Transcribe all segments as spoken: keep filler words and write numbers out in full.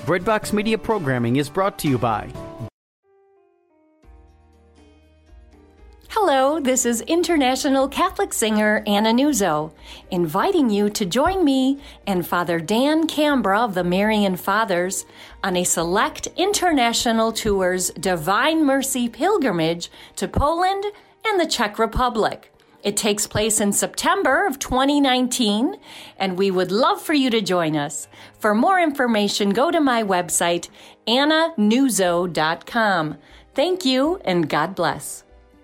Breadbox Media programming is brought to you by... Hello, this is international Catholic singer Anna Nuzzo, inviting you to join me and Father Dan Cambra of the Marian Fathers on a select international tour's Divine Mercy pilgrimage to Poland and the Czech Republic. It takes place in September of twenty nineteen, and we would love for you to join us. For more information, go to my website, anna nuzzo dot com. Thank you, and God bless.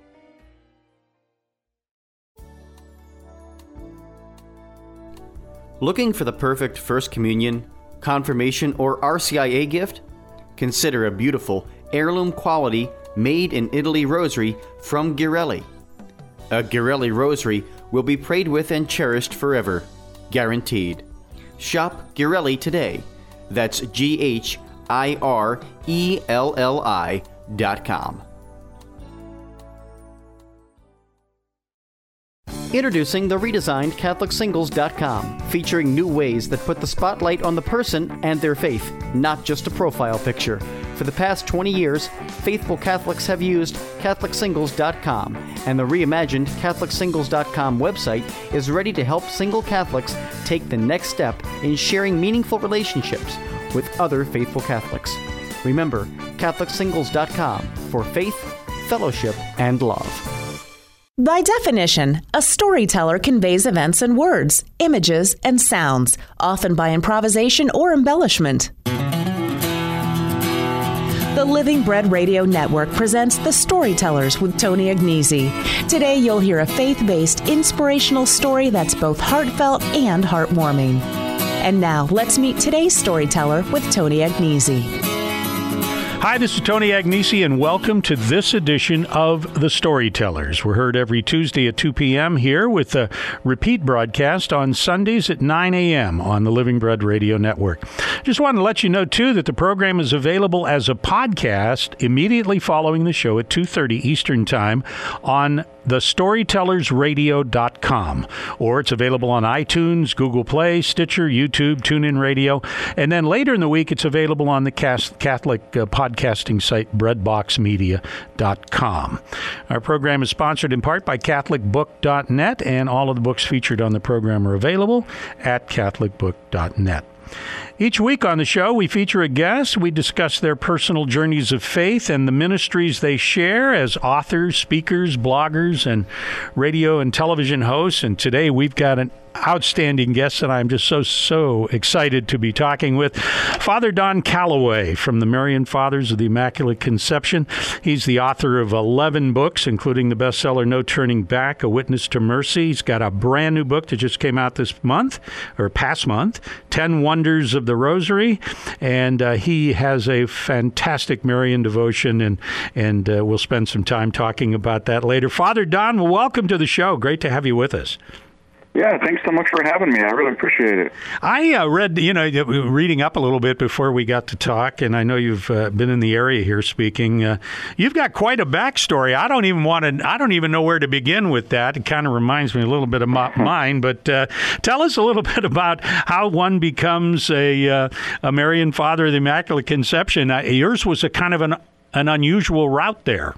Looking for the perfect First Communion, Confirmation, or R C I A gift? Consider a beautiful, heirloom quality, made-in-Italy rosary from Ghirelli. A Ghirelli rosary will be prayed with and cherished forever, guaranteed. Shop Ghirelli today. That's G H I R E L L I dot com. Introducing the redesigned Catholic Singles dot com, featuring new ways that put the spotlight on the person and their faith, not just a profile picture. For the past twenty years, faithful Catholics have used Catholic Singles dot com, and the reimagined Catholic Singles dot com website is ready to help single Catholics take the next step in sharing meaningful relationships with other faithful Catholics. Remember, Catholic Singles dot com for faith, fellowship, and love. By definition, a storyteller conveys events in words, images, and sounds, often by improvisation or embellishment. The Living Bread Radio Network presents The Storytellers with Tony Agnesi. Today, you'll hear a faith-based, inspirational story that's both heartfelt and heartwarming. And now, let's meet today's storyteller with Tony Agnesi. Hi, this is Tony Agnesi, and welcome to this edition of The Storytellers. We're heard every Tuesday at two p.m. here with a repeat broadcast on Sundays at nine a.m. on the Living Bread Radio Network. Just wanted to let you know, too, that the program is available as a podcast immediately following the show at two thirty Eastern Time on the storytellers radio dot com, or it's available on iTunes, Google Play, Stitcher, YouTube, TuneIn Radio, and then later in the week it's available on the Catholic uh, podcasting site breadbox media dot com. Our program is sponsored in part by catholic book dot net, and all of the books featured on the program are available at catholic book dot net. Each week on the show, we feature a guest. We discuss their personal journeys of faith and the ministries they share as authors, speakers, bloggers, and radio and television hosts. And today we've got an outstanding guest that I'm just so, so excited to be talking with. Father Don Calloway from the Marian Fathers of the Immaculate Conception. He's the author of eleven books, including the bestseller No Turning Back, A Witness to Mercy. He's got a brand new book that just came out this month, or past month, Ten Wonders of the Rosary. And uh, he has a fantastic Marian devotion, and, and uh, we'll spend some time talking about that later. Father Don, welcome to the show. Great to have you with us. Yeah, thanks so much for having me. I really appreciate it. I uh, read, you know, reading up a little bit before we got to talk, and I know you've uh, been in the area here speaking. Uh, you've got quite a backstory. I don't even want to, I don't even know where to begin with that. It kind of reminds me a little bit of my, mine, but uh, tell us a little bit about how one becomes a, uh, a Marian Father of the Immaculate Conception. Uh, yours was a kind of an, an unusual route there.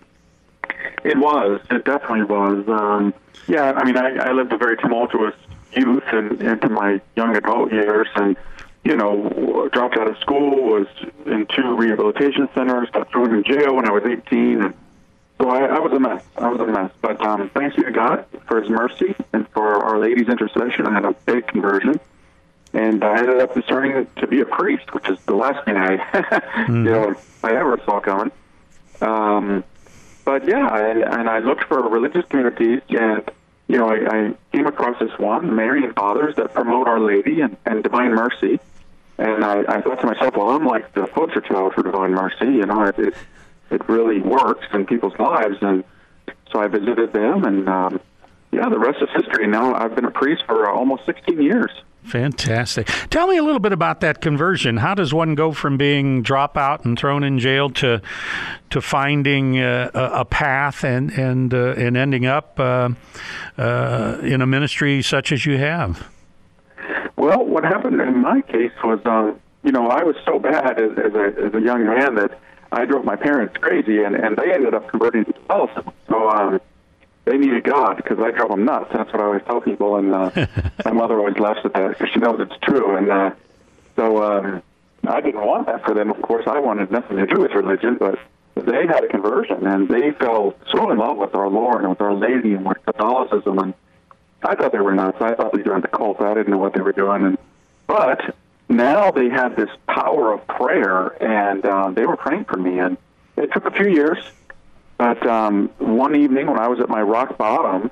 It was. It definitely was. Um, yeah, I mean, I, I lived a very tumultuous youth and into my young adult years, and, you know, dropped out of school, was in two rehabilitation centers, got thrown in jail when I was eighteen, and so I, I was a mess. I was a mess. But um, thanks be to God for His mercy and for Our Lady's intercession, I had a big conversion, and I ended up discerning to be a priest, which is the last thing I, mm. you know, I ever saw coming. Um, But, yeah, I, and I looked for religious communities, and, you know, I, I came across this one, Marian Fathers, that promote Our Lady and, and Divine Mercy. And I, I thought to myself, well, I'm like the poster child for Divine Mercy. You know, it, it, it really works in people's lives. And so I visited them, and, um, yeah, the rest is history. Now I've been a priest for almost sixteen years. Fantastic. Tell me a little bit about that conversion. How does one go from being dropped out and thrown in jail to to finding uh, a, a path and and uh, and ending up uh, uh, in a ministry such as you have? Well, what happened in my case was, um, you know, I was so bad as, as, a, as a young man that I drove my parents crazy, and, and they ended up converting to Catholicism. So um, they needed God because I drove them nuts. That's what I always tell people, and uh, my mother always laughs at that because she knows it's true. And uh, so um, I didn't want that for them. Of course, I wanted nothing to do with religion, but they had a conversion, and they fell so in love with our Lord and with Our Lady and with Catholicism. And I thought they were nuts. I thought they joined the cult. I didn't know what they were doing. And but now they had this power of prayer, and uh, they were praying for me. And it took a few years, but um, one evening when I was at my rock bottom,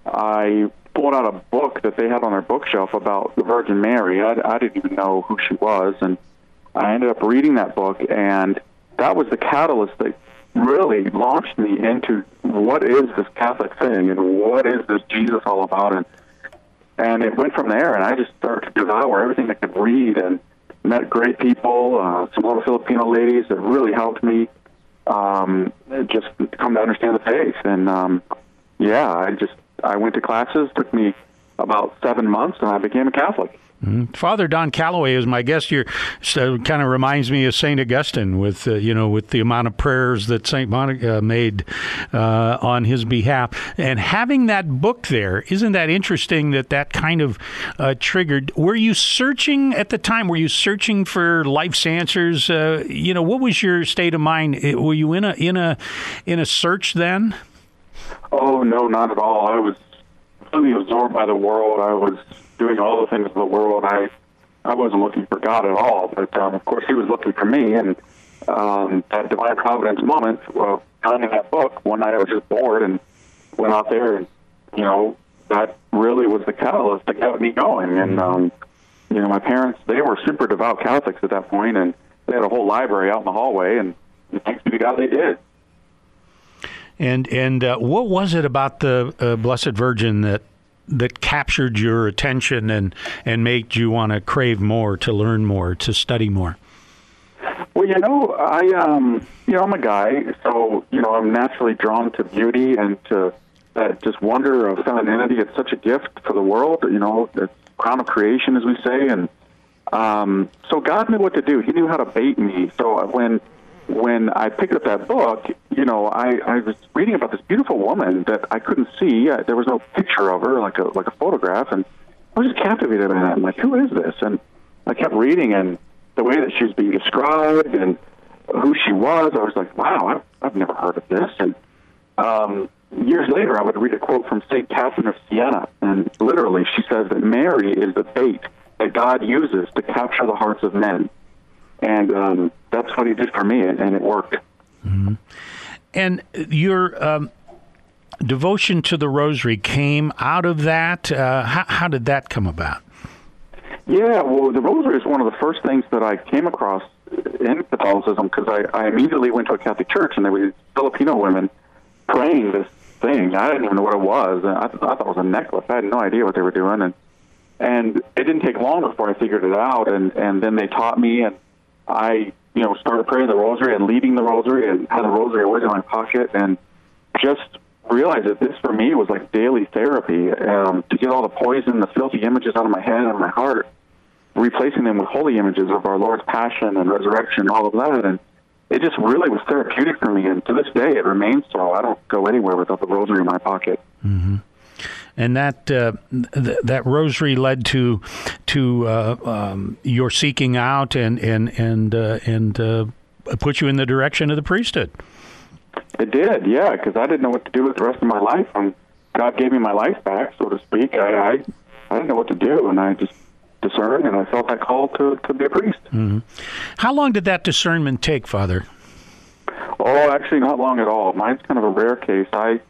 I pulled out a book that they had on their bookshelf about the Virgin Mary. I, I didn't even know who she was, and I ended up reading that book, and that was the catalyst that really launched me into what is this Catholic thing and what is this Jesus all about. And and it went from there, and I just started to devour everything I could read and met great people, uh, some little Filipino ladies that really helped me um, just come to understand the faith. And um, yeah, I just I went to classes. Took me about seven months, and I became a Catholic. Mm-hmm. Father Don Calloway is my guest here. So kind of reminds me of Saint Augustine with uh, you know with the amount of prayers that Saint Monica made uh, on his behalf, and having that book there. Isn't that interesting that that kind of uh, triggered? Were you searching at the time? Were you searching for life's answers? Uh, you know, what was your state of mind? Were you in a in a in a search then? Oh no, not at all. I was completely absorbed by the world. I was doing all the things of the world. I I wasn't looking for God at all, but um, of course He was looking for me. And um, that divine providence moment, well, finding that book, one night I was just bored and went out there, and you know that really was the catalyst that kept me going. And um, you know, my parents, they were super devout Catholics at that point, and they had a whole library out in the hallway, and thanks be to God they did. And and uh, what was it about the uh, Blessed Virgin that that captured your attention and, and made you want to crave more, to learn more, to study more? Well, you know, I um, you know, I'm a guy, so you know, I'm naturally drawn to beauty and to that just wonder of femininity. It's such a gift for the world, you know, the crown of creation, as we say, and um, so God knew what to do. He knew how to bait me. So when when I picked up that book, you know, I, I was reading about this beautiful woman that I couldn't see. I, there was no picture of her, like a like a photograph, and I was just captivated by that. I'm like, who is this? And I kept reading, and the way that she was being described and who she was, I was like, wow, I've, I've never heard of this. And um, years later, I would read a quote from Saint Catherine of Siena, and literally she says that Mary is the bait that God uses to capture the hearts of men. And um, that's what He did for me, and, and it worked. Mm-hmm. And your um, devotion to the Rosary came out of that. Uh, how, how did that come about? Yeah, well, the Rosary is one of the first things that I came across in Catholicism, because I, I immediately went to a Catholic church, and there were Filipino women praying this thing. I didn't even know what it was. I, I thought it was a necklace. I had no idea what they were doing. And and it didn't take long before I figured it out, and, and then they taught me, and I, you know, started praying the Rosary and leading the Rosary and had the Rosary always in my pocket, and just realized that this for me was like daily therapy, um, to get all the poison, the filthy images out of my head and my heart, replacing them with holy images of our Lord's Passion and Resurrection, all of that. And it just really was therapeutic for me, and to this day it remains so. I don't go anywhere without the Rosary in my pocket. Mm-hmm. And that uh, th- that Rosary led to to uh, um, your seeking out and and and uh, and uh, put you in the direction of the priesthood. It did, yeah, because I didn't know what to do with the rest of my life. And God gave me my life back, so to speak. I I, I didn't know what to do, and I just discerned, and I felt that call to, to be a priest. Mm-hmm. How long did that discernment take, Father? Oh, actually, not long at all. Mine's kind of a rare case. I.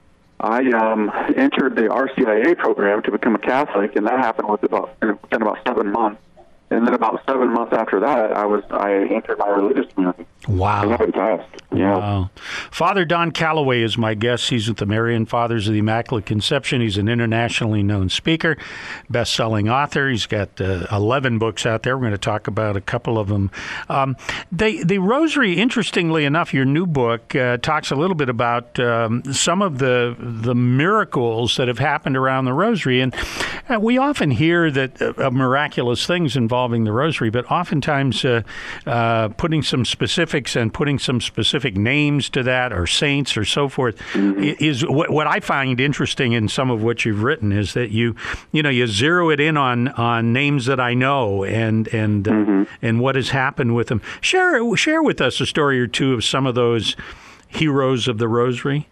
I um, entered the R C I A program to become a Catholic, and that happened with about, within about seven months. And then about seven months after that, I was I entered my religious community. Wow. It happened fast. Yeah. Wow. Father Don Calloway is my guest. He's with the Marian Fathers of the Immaculate Conception. He's an internationally known speaker, best-selling author. He's got uh, eleven books out there. We're going to talk about a couple of them. Um, they, the Rosary, interestingly enough, your new book uh, talks a little bit about um, some of the the miracles that have happened around the Rosary. And uh, we often hear that uh, of miraculous things involving the Rosary, but oftentimes uh, uh, putting some specific and putting some specific names to that, or saints or so forth, mm-hmm. is what, what I find interesting in some of what you've written is that you, you know, you zero it in on, on names that I know and and mm-hmm. uh, and what has happened with them. Share share with us a story or two of some of those heroes of the Rosary.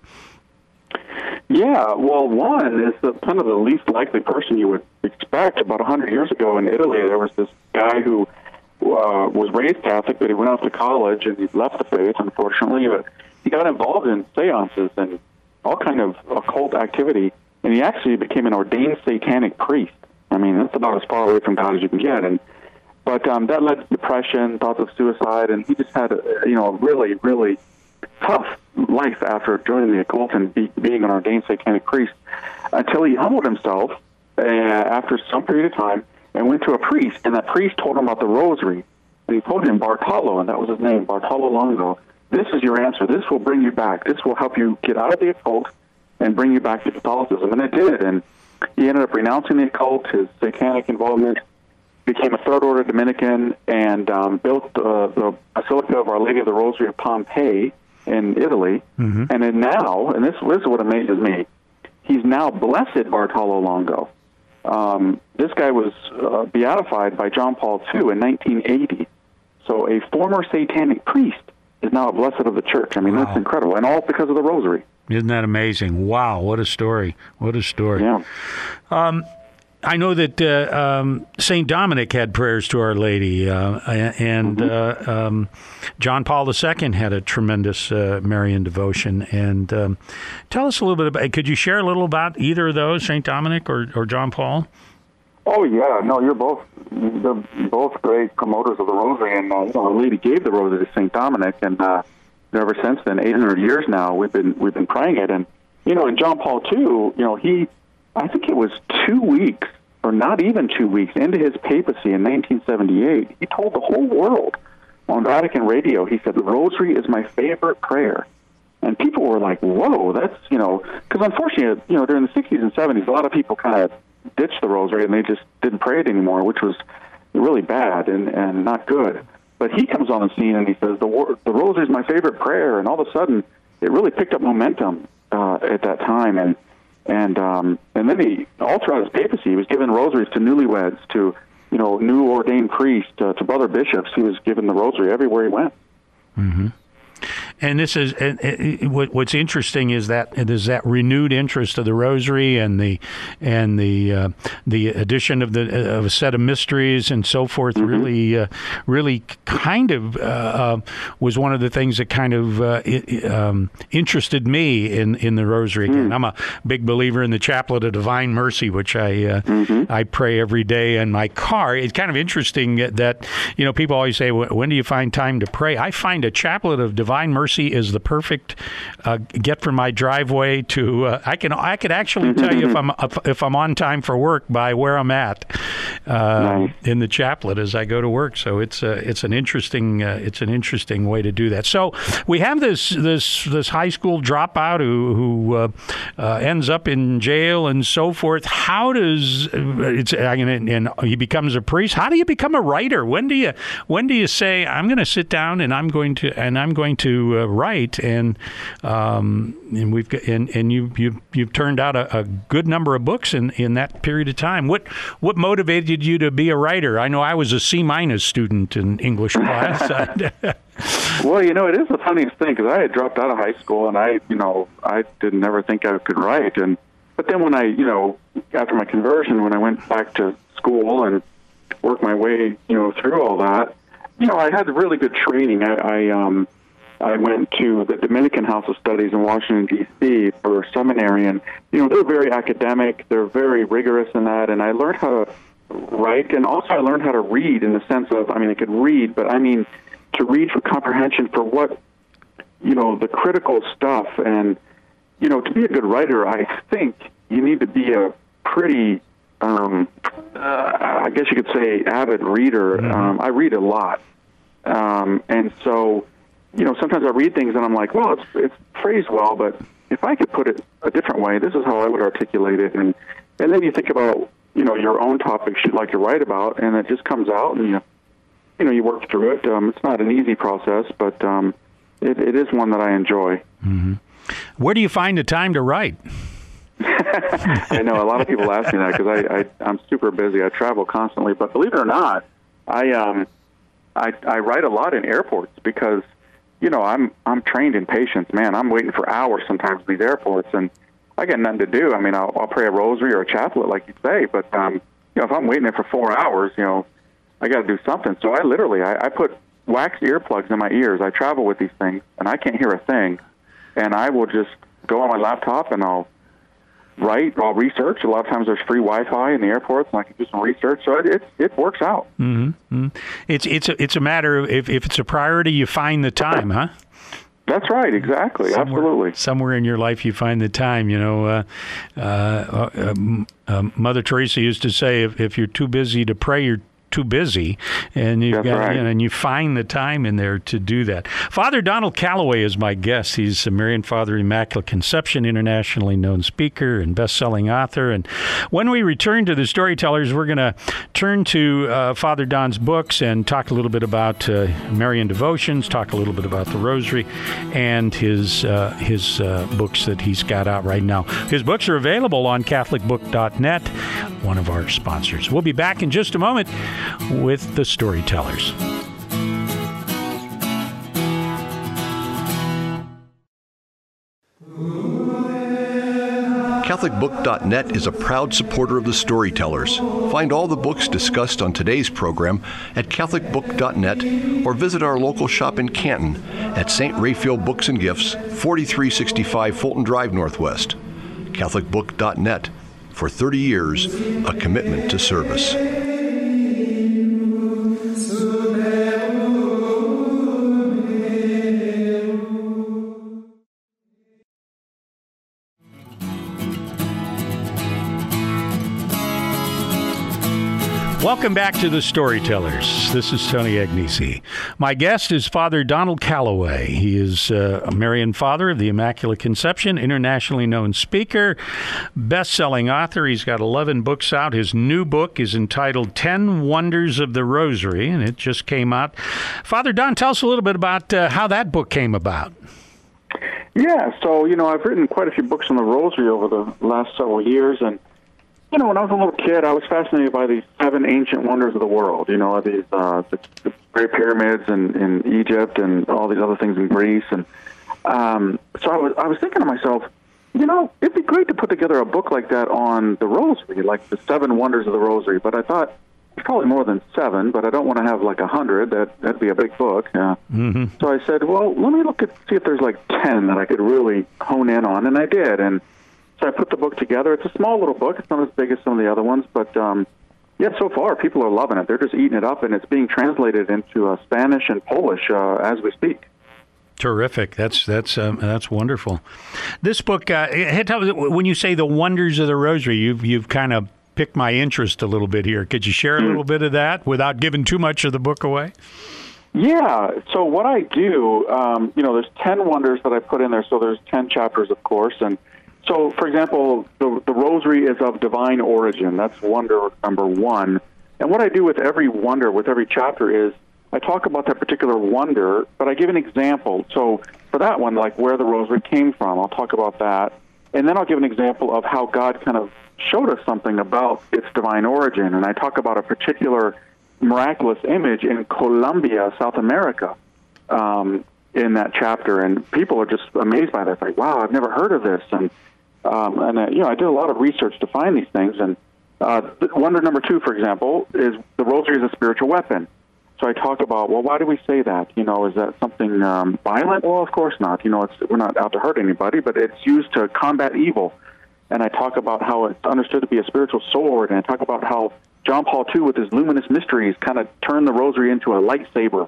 Yeah, well, one is the, kind of the least likely person you would expect. About a hundred years ago in Italy, there was this guy who Uh, was raised Catholic, but he went off to college and he left the faith, unfortunately. But he got involved in seances and all kind of occult activity, and he actually became an ordained satanic priest. I mean, that's about as far away from God as you can get. And but um, that led to depression, thoughts of suicide, and he just had a, you know a really, really tough life after joining the occult and be, being an ordained satanic priest, until he humbled himself uh, after some period of time, and went to a priest, and that priest told him about the Rosary. And he told him, Bartolo, and that was his name, Bartolo Longo, this is your answer. This will bring you back. This will help you get out of the occult and bring you back to Catholicism. And it did, and he ended up renouncing the occult, his satanic involvement, became a third-order Dominican, and um, built uh, the Basilica of Our Lady of the Rosary of Pompeii in Italy. Mm-hmm. And then now, and this, this is what amazes me, he's now Blessed Bartolo Longo. Um, this guy was uh, beatified by John Paul the Second in nineteen eighty. So a former satanic priest is now a blessed of the church. I mean, wow. That's incredible. And all because of the Rosary. Isn't that amazing? Wow, what a story. What a story. Yeah. Um, I know that uh, um, Saint Dominic had prayers to Our Lady, uh, and mm-hmm. uh, um, John Paul the Second had a tremendous uh, Marian devotion. And um, tell us a little bit about, could you share a little about either of those, Saint Dominic or, or John Paul? Oh, yeah. No, you're both they're both great promoters of the Rosary. And uh, you know, Our Lady gave the Rosary to Saint Dominic, and uh, ever since then, eight hundred years now, we've been we've been praying it. And, you know, in John Paul the Second, you know, he... I think it was two weeks, or not even two weeks, into his papacy in nineteen seventy-eight, he told the whole world on Vatican Radio, he said, the Rosary is my favorite prayer. And people were like, whoa, that's, you know, because unfortunately, you know, during the sixties and seventies, a lot of people kind of ditched the Rosary and they just didn't pray it anymore, which was really bad and, and not good. But he comes on the scene and he says, the, the Rosary is my favorite prayer. And all of a sudden, it really picked up momentum uh, at that time. And And um, and then he, all throughout his papacy, he was giving rosaries to newlyweds, to, you know, new ordained priests, uh, to brother bishops. He was giving the rosary everywhere he went. Mm-hmm. And this is and, and what's interesting is that it is that renewed interest of the Rosary and the and the uh, the addition of the of a set of mysteries and so forth. Mm-hmm. Really, uh, really, kind of uh, uh, was one of the things that kind of uh, it, um, interested me in, in the Rosary. Again, mm. I'm a big believer in the Chaplet of Divine Mercy, which I uh, mm-hmm. I pray every day in my car. It's kind of interesting that, you know, people always say, when do you find time to pray? I find a Chaplet of Divine Mercy is the perfect uh, get from my driveway to uh, I can I could actually tell you if I'm if I'm on time for work by where I'm at uh, nice. in the chaplet as I go to work. So it's uh, it's an interesting uh, it's an interesting way to do that. So we have this this this high school dropout who who uh, uh, ends up in jail and so forth. How does it's and, and he becomes a priest? How do you become a writer? When do you when do you say, I'm going to sit down and I'm going to and I'm going to uh, write? And um, and we've got, and, and you you you've turned out a, a good number of books in, in that period of time. What what motivated you to be a writer? I know I was a C minus student in English class. Well, you know, it is the funniest thing, because I had dropped out of high school and I, you know, I didn't never think I could write. And but then when I, you know, after my conversion, when I went back to school and worked my way, you know, through all that, you know, I had really good training. I, I um. I went to the Dominican House of Studies in Washington, D C for seminary, and, you know, they're very academic, they're very rigorous in that, and I learned how to write, and also I learned how to read in the sense of, I mean, I could read, but I mean, to read for comprehension for what, you know, the critical stuff. And, you know, to be a good writer, I think you need to be a pretty, um, uh, I guess you could say, avid reader. Mm-hmm. Um, I read a lot. Um, and so, you know, sometimes I read things and I'm like, well, it's, it's phrased well, but if I could put it a different way, this is how I would articulate it. And, and then you think about, you know, your own topics you'd like to write about, and it just comes out, and you, you know, you work through it. Um, it's not an easy process, but um, it, it is one that I enjoy. Mm-hmm. Where do you find the time to write? I know a lot of people ask me that because I, I I'm super busy. I travel constantly, but believe it or not, I um I I write a lot in airports because, you know, I'm I'm trained in patience. Man, I'm waiting for hours sometimes in these airports, and I got nothing to do. I mean, I'll, I'll pray a rosary or a chaplet, like you say, but um, you know, if I'm waiting there for four hours, you know, I got to do something. So I literally, I, I put wax earplugs in my ears. I travel with these things, and I can't hear a thing. And I will just go on my laptop, and I'll write, I'll research. A lot of times there's free Wi-Fi in the airports, and I can do some research. So it it, it works out. Mm-hmm. It's it's a, it's a matter of if, if it's a priority, you find the time, huh? That's right, exactly, somewhere, absolutely. Somewhere in your life you find the time, you know. Uh, uh, uh, uh, Mother Teresa used to say, if, if you're too busy to pray, you're too busy, and you got right. you know, and you find the time in there to do that. Father Donald Calloway is my guest. He's a Marian Father of Immaculate Conception, internationally known speaker and best-selling author. And when we return to the Storytellers, we're going to turn to uh, Father Don's books and talk a little bit about uh, Marian devotions, talk a little bit about the Rosary, and his uh, his uh, books that he's got out right now. His books are available on Catholic Book dot net, one of our sponsors. We'll be back in just a moment with the Storytellers. Catholic Book dot net is a proud supporter of the Storytellers. Find all the books discussed on today's program at Catholic Book dot net or visit our local shop in Canton at Saint Raphael Books and Gifts, forty-three sixty-five Fulton Drive Northwest. Catholic Book dot net. For thirty years, a commitment to service. Welcome back to the Storytellers. This is Tony Agnesi. My guest is Father Donald Calloway. He is uh, a Marian Father of the Immaculate Conception, internationally known speaker, best-selling author. He's got eleven books out. His new book is entitled Ten Wonders of the Rosary, and it just came out. Father Don, tell us a little bit about uh, how that book came about. Yeah, so, you know, I've written quite a few books on the Rosary over the last several years, and you know, when I was a little kid, I was fascinated by these seven ancient wonders of the world. You know, these uh, the, the Great Pyramids in, in Egypt and all these other things in Greece. And um, so I was I was thinking to myself, you know, it'd be great to put together a book like that on the Rosary, like the seven wonders of the Rosary. But I thought it's probably more than seven, but I don't want to have like a hundred. That that'd be a big book. Yeah. Mm-hmm. So I said, well, let me look at see if there's like ten that I could really hone in on, and I did. And so I put the book together. It's a small little book. It's not as big as some of the other ones, but um, yeah, so far people are loving it. They're just eating it up, and it's being translated into uh, Spanish and Polish uh, as we speak. Terrific. That's that's um, that's wonderful. This book, uh, when you say the wonders of the Rosary, you've you've kind of piqued my interest a little bit here. Could you share a little bit of that without giving too much of the book away? Yeah. So what I do, um, you know, there's ten wonders that I put in there. So there's ten chapters, of course, and so, for example, the, the Rosary is of divine origin. That's wonder number one. And what I do with every wonder, with every chapter, is I talk about that particular wonder, but I give an example. So for that one, like where the Rosary came from, I'll talk about that. And then I'll give an example of how God kind of showed us something about its divine origin. And I talk about a particular miraculous image in Colombia, South America, um, in that chapter. And people are just amazed by that. It's like, wow, I've never heard of this. And Um, and, uh, you know, I did a lot of research to find these things. And uh, wonder number two, for example, is the Rosary is a spiritual weapon. So I talk about, well, why do we say that? You know, is that something um, violent? Well, of course not. You know, it's, we're not out to hurt anybody, but it's used to combat evil. And I talk about how it's understood to be a spiritual sword. And I talk about how John Paul the Second, with his luminous mysteries, kind of turned the Rosary into a lightsaber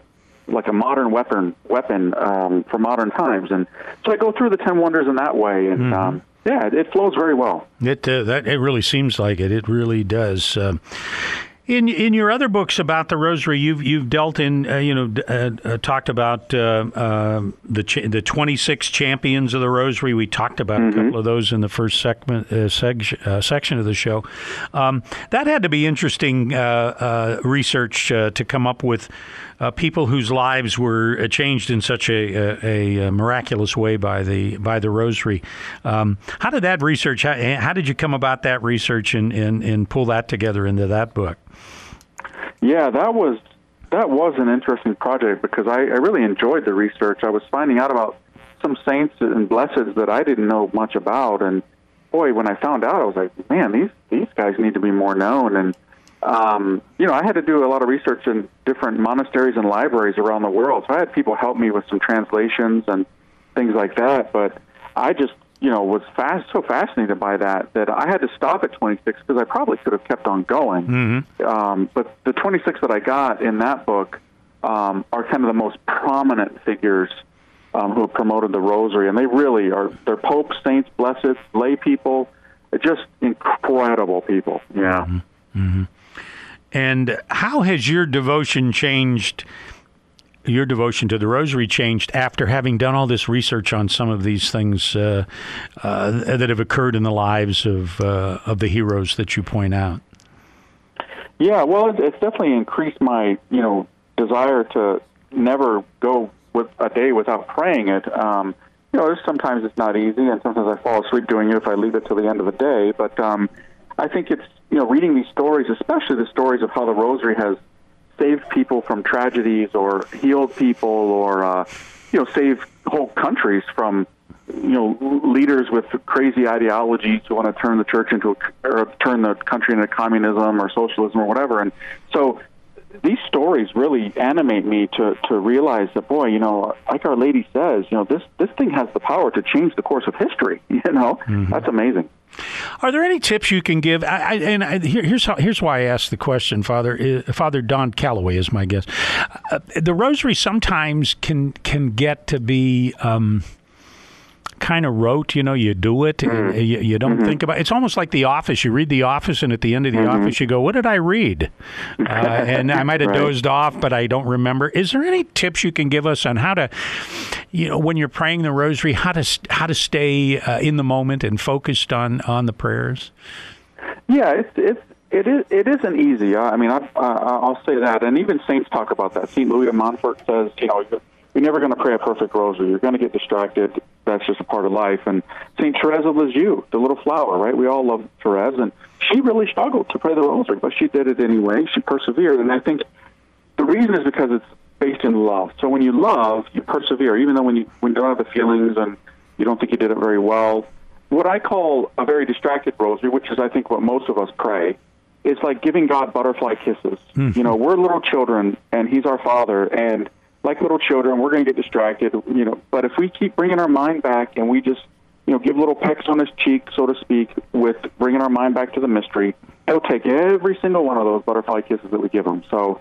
like a modern weapon weapon um, for modern times. And so I go through the ten wonders in that way, and mm-hmm. um, yeah, it flows very well. It uh, that it really seems like it. It really does. Uh, In in your other books about the Rosary, you've you've dealt in uh, you know uh, uh, talked about uh, uh, the ch- the twenty-six champions of the Rosary. We talked about mm-hmm. a couple of those in the first segment uh, seg- uh, section of the show. Um, that had to be interesting uh, uh, research uh, to come up with uh, people whose lives were changed in such a, a, a miraculous way by the by the Rosary. Um, how did that research? How, how did you come about that research and, and and pull that together into that book? Yeah, that was that was an interesting project because I, I really enjoyed the research. I was finding out about some saints and blesseds that I didn't know much about, and boy, when I found out, I was like, man, these these guys need to be more known. And um, you know, I had to do a lot of research in different monasteries and libraries around the world, so I had people help me with some translations and things like that. But I just you know, was fast, so fascinated by that that I had to stop at twenty-six because I probably could have kept on going. Mm-hmm. Um, but the twenty-six that I got in that book um, are kind of the most prominent figures um, who have promoted the Rosary, and they really are. They're popes, saints, blesseds, lay people, just incredible people. Yeah. Mm-hmm. Mm-hmm. And how has your devotion changed? Your devotion to the Rosary changed after having done all this research on some of these things uh, uh, that have occurred in the lives of uh, of the heroes that you point out. Yeah, well, it, it's definitely increased my you know desire to never go with a day without praying it. Um, you know, sometimes it's not easy, and sometimes I fall asleep doing it if I leave it till the end of the day. But um, I think it's you know reading these stories, especially the stories of how the Rosary has saved people from tragedies or healed people or, uh, you know, saved whole countries from, you know, leaders with crazy ideologies who want to turn the church into, a, or turn the country into communism or socialism or whatever. And so these stories really animate me to, to realize that, boy, you know, like Our Lady says, you know, this, this thing has the power to change the course of history, you know? Mm-hmm. That's amazing. Are there any tips you can give? I, I, and I, here, here's how, here's why I asked the question. Father uh, Father Don Calloway is my guest. Uh, the Rosary sometimes can can get to be um, kind of rote. You know, you do it, mm-hmm. you, you don't mm-hmm. think about it. It's almost like The Office. You read The Office, and at the end of The mm-hmm. Office, you go, "What did I read?" Uh, and I might have right. dozed off, but I don't remember. Is there any tips you can give us on how to, you know, when you're praying the Rosary, how to how to stay uh, in the moment and focused on, on the prayers? Yeah, it's it's it is it isn't easy. I mean, I, uh, I'll say that, and even saints talk about that. Saint Louis of Montfort says, you know, you're never going to pray a perfect Rosary. You're going to get distracted. That's just a part of life. And Saint Therese of Lisieux, the little flower, right? We all love Therese, and she really struggled to pray the Rosary, but she did it anyway. She persevered, and I think the reason is because it's based in love. So when you love, you persevere, even though when you when you don't have the feelings and you don't think you did it very well. What I call a very distracted Rosary, which is I think what most of us pray, is like giving God butterfly kisses. Mm-hmm. You know, we're little children, and He's our Father, and like little children, we're going to get distracted. You know, but if we keep bringing our mind back and we just you know give little pecks on His cheek, so to speak, with bringing our mind back to the mystery, it'll take every single one of those butterfly kisses that we give Him. So.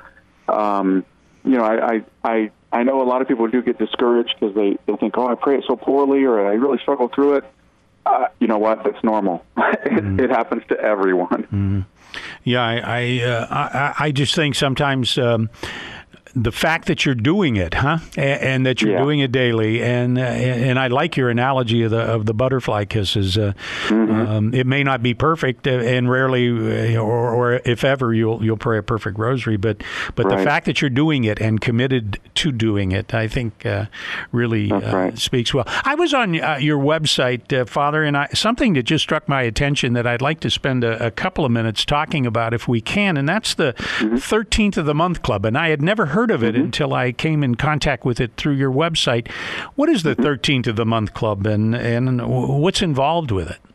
Um, You know, I, I I know a lot of people do get discouraged because they, they think, oh, I pray it so poorly or I really struggle through it. Uh, you know what? That's normal. Mm-hmm. it, it happens to everyone. Mm-hmm. Yeah, I I, uh, I I just think sometimes um, the fact that you're doing it, huh, and, and that you're yeah. doing it daily, and uh, and I like your analogy of the of the butterfly kisses. Uh, mm-hmm. um, it may not be perfect, and rarely, uh, or, or if ever, you'll you'll pray a perfect Rosary. But but right. the fact that you're doing it and committed to doing it, I think, uh, really uh, right. speaks well. I was on uh, your website, uh, Father, and I, something that just struck my attention that I'd like to spend a, a couple of minutes talking about, if we can, and that's the mm-hmm. thirteenth of the Month Club, and I had never heard of it mm-hmm. until I came in contact with it through your website. What is the thirteenth of the Month Club, and, and what's involved with it?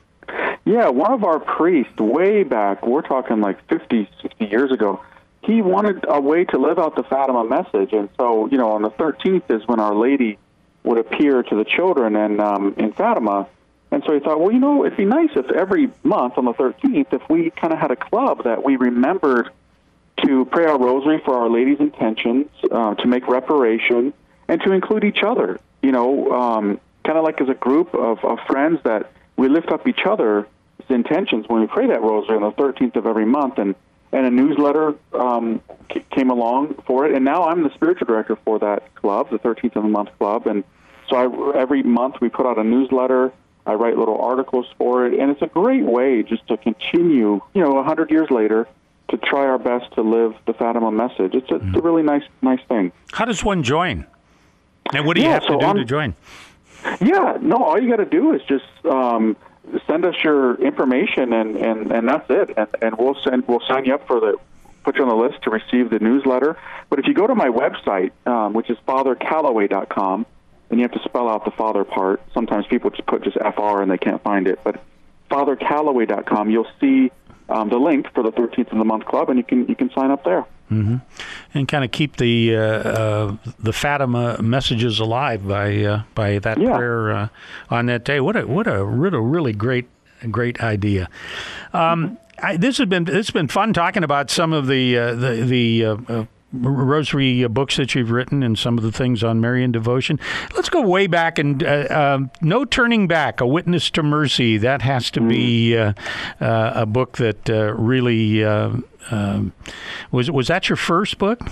Yeah, one of our priests way back, we're talking like fifty, sixty years ago, he wanted a way to live out the Fatima message. And so, you know, on the thirteenth is when Our Lady would appear to the children and um, in Fatima. And so he thought, well, you know, it'd be nice if every month on the thirteenth, if we kind of had a club that we remembered to pray our rosary for Our Lady's intentions, uh, to make reparation, and to include each other. You know, um, kind of like as a group of, of friends that we lift up each other's intentions when we pray that rosary on the thirteenth of every month. And, and a newsletter um, c- came along for it. And now I'm the spiritual director for that club, the thirteenth of the month club. And so I, every month we put out a newsletter. I write little articles for it. And it's a great way just to continue, you know, one hundred years later, to try our best to live the Fatima message. It's a, mm. it's a really nice nice thing. How does one join? And what do you yeah, have so to do on, to join? Yeah, no, all you got to do is just um, send us your information, and, and, and that's it. And, and we'll send we'll sign you up for the put you on the list to receive the newsletter. But if you go to my website, um, which is father calloway dot com, and you have to spell out the father part. Sometimes people just put just F R and they can't find it. But father calloway dot com, you'll see um, the link for the thirteenth of the month club, and you can you can sign up there. Mm-hmm. And kind of keep the uh, uh, the Fatima messages alive by uh, by that yeah. prayer uh, on that day. What a what a really, really great great idea. Um, I, this has been this has been fun talking about some of the uh, the the. Uh, uh, rosary books that you've written and some of the things on Marian devotion. Let's go way back and uh, uh, No Turning Back, A Witness to Mercy. That has to be uh, uh, a book that uh, really uh, um, was was that your first book?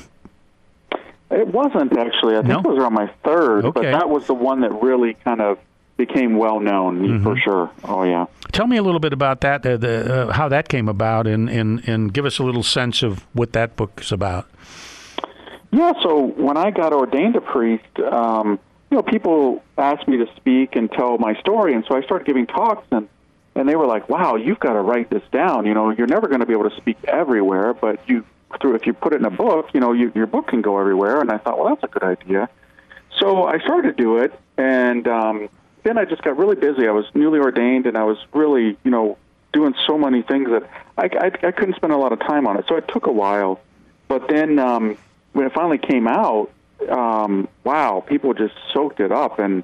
It wasn't, actually. I think no? it was around my third, okay. but that was the one that really kind of became well known, mm-hmm. for sure. Oh, yeah. Tell me a little bit about that, uh, the, uh, how that came about, and, and, and give us a little sense of what that book is about. Yeah, so when I got ordained a priest, um, you know, people asked me to speak and tell my story, and so I started giving talks, and, and they were like, wow, you've got to write this down. You know, you're never going to be able to speak everywhere, but you through if you put it in a book, you know, you, your book can go everywhere. And I thought, well, that's a good idea. So I started to do it, and um, then I just got really busy. I was newly ordained, and I was really, you know, doing so many things that I, I, I couldn't spend a lot of time on it. So it took a while. But then um, when it finally came out, um, wow, people just soaked it up, and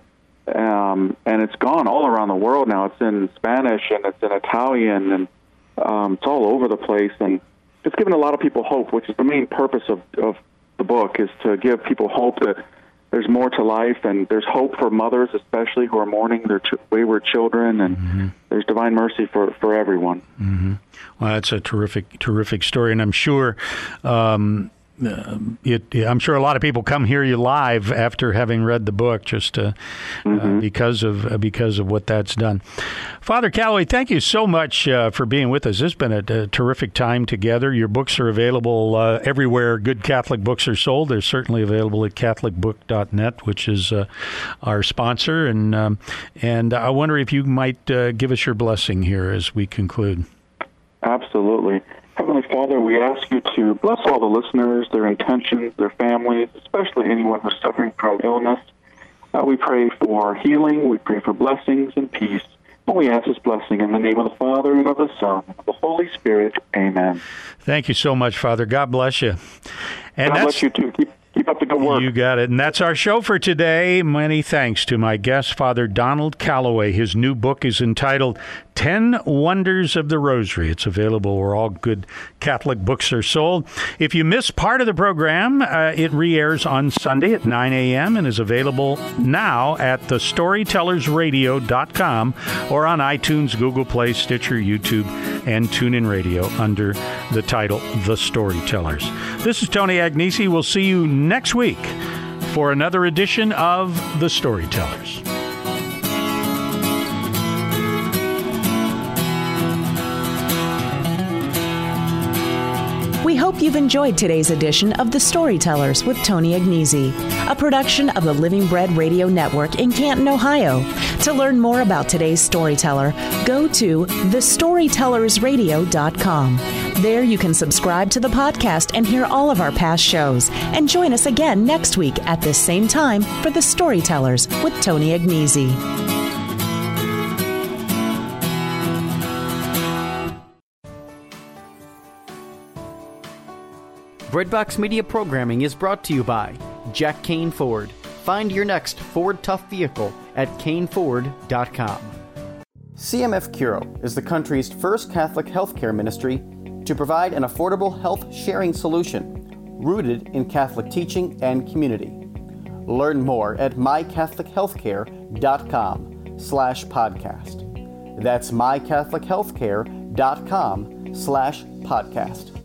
um, and it's gone all around the world now. It's in Spanish, and it's in Italian, and um, it's all over the place, and it's given a lot of people hope, which is the main purpose of, of the book, is to give people hope that there's more to life, and there's hope for mothers, especially, who are mourning their ch- wayward children, and mm-hmm. there's divine mercy for, for everyone. Mm-hmm. Well, that's a terrific, terrific story, and I'm sure um, uh, it, I'm sure a lot of people come hear you live after having read the book, just uh, mm-hmm. uh, because of uh, because of what that's done. Father Calloway, thank you so much uh, for being with us. It's been a, a terrific time together. Your books are available uh, everywhere good Catholic books are sold. They're certainly available at catholic book dot net, which is uh, our sponsor. And um, and I wonder if you might uh, give us your blessing here as we conclude. Absolutely. Heavenly Father, we ask you to bless all the listeners, their intentions, their families, especially anyone who's suffering from illness. Uh, we pray for healing. We pray for blessings and peace. And we ask this blessing in the name of the Father, and of the Son, and of the Holy Spirit. Amen. Thank you so much, Father. God bless you. And God bless you, too. Keep, keep up the good work. You got it. And that's our show for today. Many thanks to my guest, Father Donald Calloway. His new book is entitled Ten Wonders of the Rosary. It's available where all good Catholic books are sold. If you missed part of the program, uh, it re-airs on Sunday at nine a.m. and is available now at the storytellers radio dot com or on iTunes, Google Play, Stitcher, YouTube, and TuneIn Radio under the title The Storytellers. This is Tony Agnesi. We'll see you next week for another edition of The Storytellers. We hope you've enjoyed today's edition of The Storytellers with Tony Agnesi, a production of the Living Bread Radio Network in Canton, Ohio. To learn more about today's storyteller, go to the storytellers radio dot com. There you can subscribe to the podcast and hear all of our past shows. And join us again next week at this same time for The Storytellers with Tony Agnesi. Breadbox Media Programming is brought to you by Jack Kane Ford. Find your next Ford Tough vehicle at kane ford dot com. C M F Curo is the country's first Catholic healthcare ministry to provide an affordable health sharing solution rooted in Catholic teaching and community. Learn more at mycatholichealthcare.com slash podcast. That's mycatholichealthcare.com slash podcast.